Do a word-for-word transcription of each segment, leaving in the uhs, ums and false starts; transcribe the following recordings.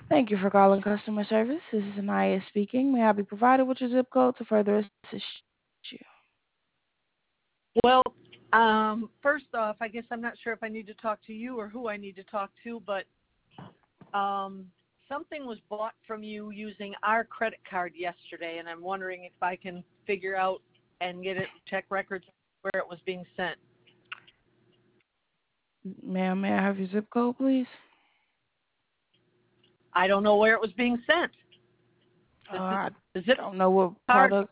Thank you for calling customer service. This is Anaya speaking. May I be provided with your zip code to further assist you? Well, um, first off, I guess I'm not sure if I need to talk to you or who I need to talk to, but um, something was bought from you using our credit card yesterday, and I'm wondering if I can figure out and get it check records where it was being sent. Ma'am, may I have your zip code, please? I don't know where it was being sent. Uh, The, I the zip don't know what card, product.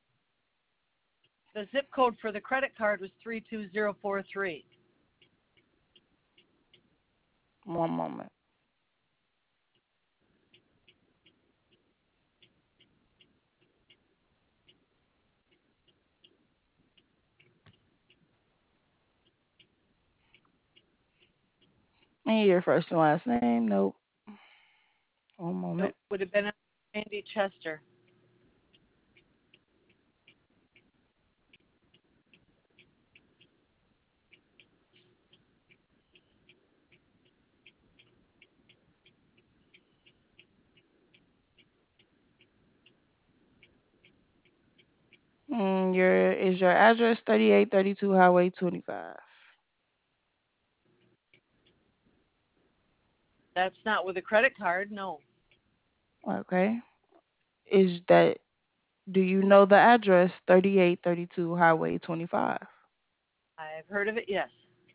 the zip code for the credit card was three two zero four three. One moment. And your first and last name? Nope. One moment. It would have been Andy Chester. Mm, your is your address thirty-eight thirty-two Highway twenty-five? That's not with a credit card, no. Okay. Is that do you know the address thirty-eight thirty-two Highway twenty-five? I've heard of it, yes.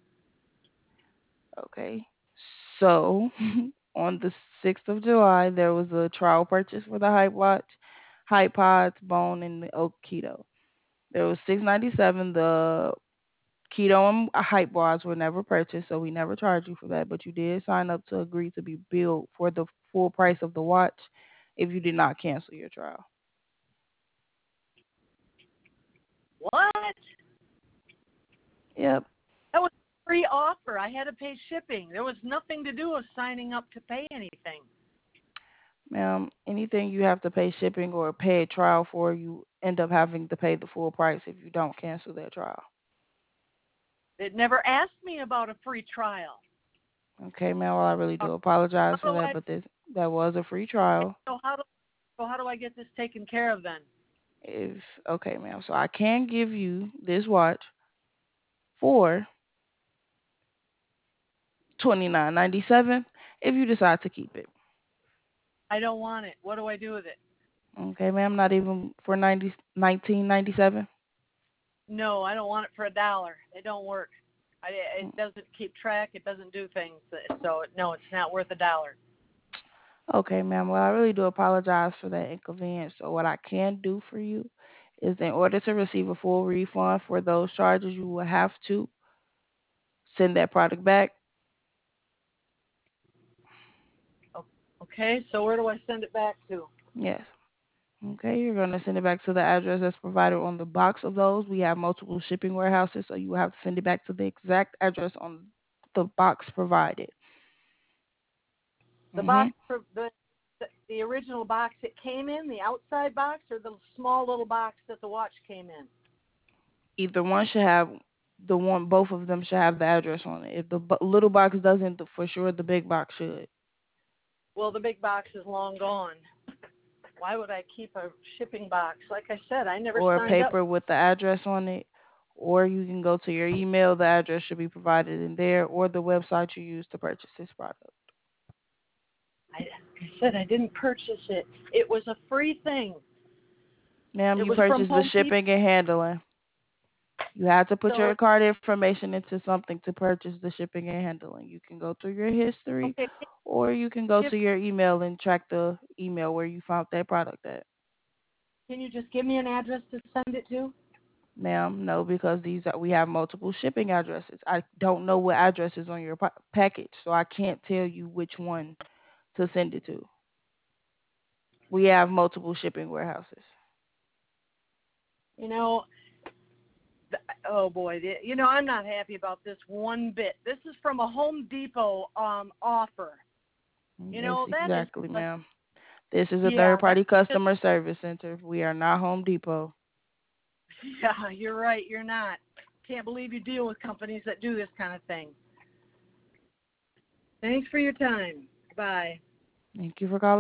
Okay. So, on the sixth of July, there was a trial purchase for the Hype Watch, Hype Pods, Bone, and the Oak Keto. There was six ninety-seven. The Keto and Hype Bars were never purchased, so we never charged you for that. But you did sign up to agree to be billed for the full price of the watch if you did not cancel your trial. What? Yep. That was a free offer. I had to pay shipping. There was nothing to do with signing up to pay anything. Ma'am, anything you have to pay shipping or pay a trial for, you end up having to pay the full price if you don't cancel that trial. It never asked me about a free trial. Okay, ma'am. Well, I really Uh, do apologize How for do that, I but this that was a free trial. so how do so how do I get this taken care of then? If okay, ma'am. So I can give you this watch for twenty nine ninety seven if you decide to keep it. I don't want it. What do I do with it? Okay, ma'am. Not even for ninety nineteen ninety seven. No, I don't want it for a dollar. It don't work. I, it doesn't keep track. It doesn't do things. So no, it's not worth a dollar. Okay, ma'am. Well, I really do apologize for that inconvenience. So what I can do for you is, in order to receive a full refund for those charges, you will have to send that product back. Okay, so where do I send it back to? Yes. Okay, you're going to send it back to the address that's provided on the box of those. We have multiple shipping warehouses, so you will have to send it back to the exact address on the box provided. The hmm box for the, the the original box it came in, the outside box, or the small little box that the watch came in. Either one should have the one. Both of them should have the address on it. If the bu- little box doesn't, for sure the big box should. Well, the big box is long gone. Why would I keep a shipping box? Like I said, I never Or a signed up. paper with the address on it. Or you can go to your email. The address should be provided in there, or the website you use to purchase this product. I, like I said, I didn't purchase it. It was a free thing. Ma'am, It you was from purchased the Home Depot. shipping and handling. You have to put So your it's card information into something to purchase the shipping and handling. You can go through your history, okay. or you can go Give, to your email and track the email where you found that product at. can you just give me an address to send it to? Ma'am, no, because these are, we have multiple shipping addresses. I don't know what address is on your pa- package, so I can't tell you which one to send it to. We have multiple shipping warehouses. You know, th- oh boy, the- you know, I'm not happy about this one bit. This is from a Home Depot um offer. You Yes, know, that is exactly, like, ma'am. This is a yeah, that third-party is, customer service center. We are not Home Depot. yeah, you're right, you're not. Can't believe you deal with companies that do this kind of thing. Thanks for your time. Bye. Thank you for calling